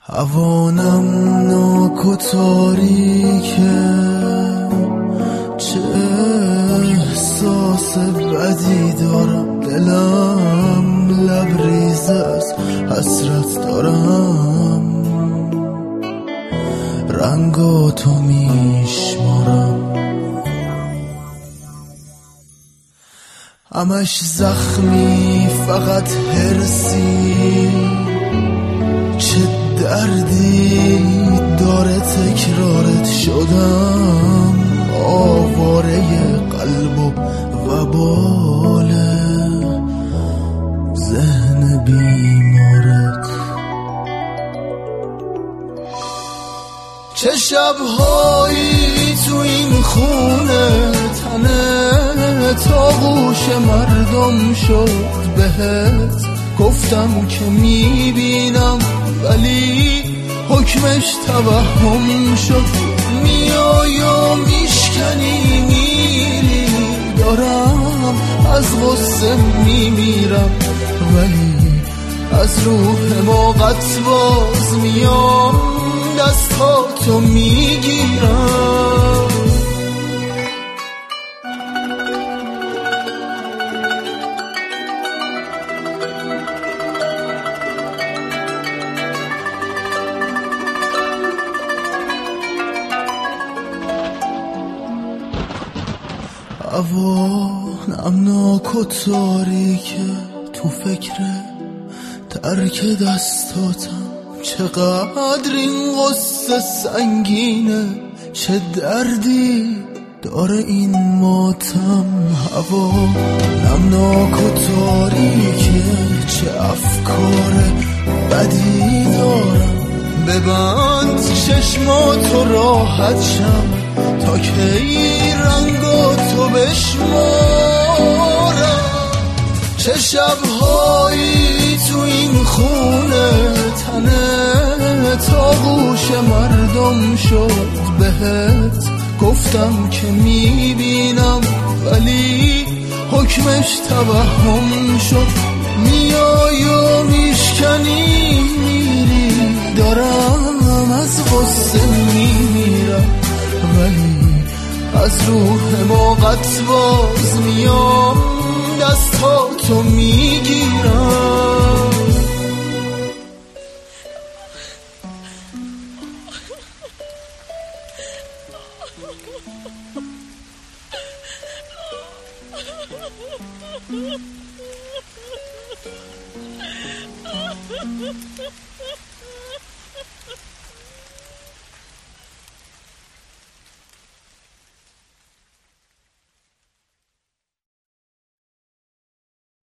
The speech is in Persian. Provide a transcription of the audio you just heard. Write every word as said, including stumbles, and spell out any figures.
هوانم ناک و تاریکه، چه احساس بدی دارم، دلم لبریز از حسرت دارم، رنگاتو میشمارم، همش زخمی فقط هرسی، چه دردی داره تکرارت، شدم آواره قلب و وبال ذهن بیمارت. چه شبهایی تو این خونه تنت آغوش مردم شد، بهت گفتم که میبینم ولی حکمش توهم شد، میای و میشکنی میری، دارم از غصه میمیرم ولی از روح موقت باز میام دستاتو میگیرم. هوانم ناک و تاریکه، تو فکر ترک دستاتم، چقدر این غصه سنگینه، چه دردی داره این ماتم. هوانم ناک و تاریکه، چه افکار بدی دارم، ببند چشماتو راحت شم تا کی رنگاتو بشمارم. چه شبهایی تو این خونه تنت آغوش مردم شد، بهت گفتم که میبینم ولی حکمش توهم شد، میای و میشکنی میری، دارم از غصه میمیرم ولی از روح موقت باز میام دستاتو میگیرم. Ha ha ha ha!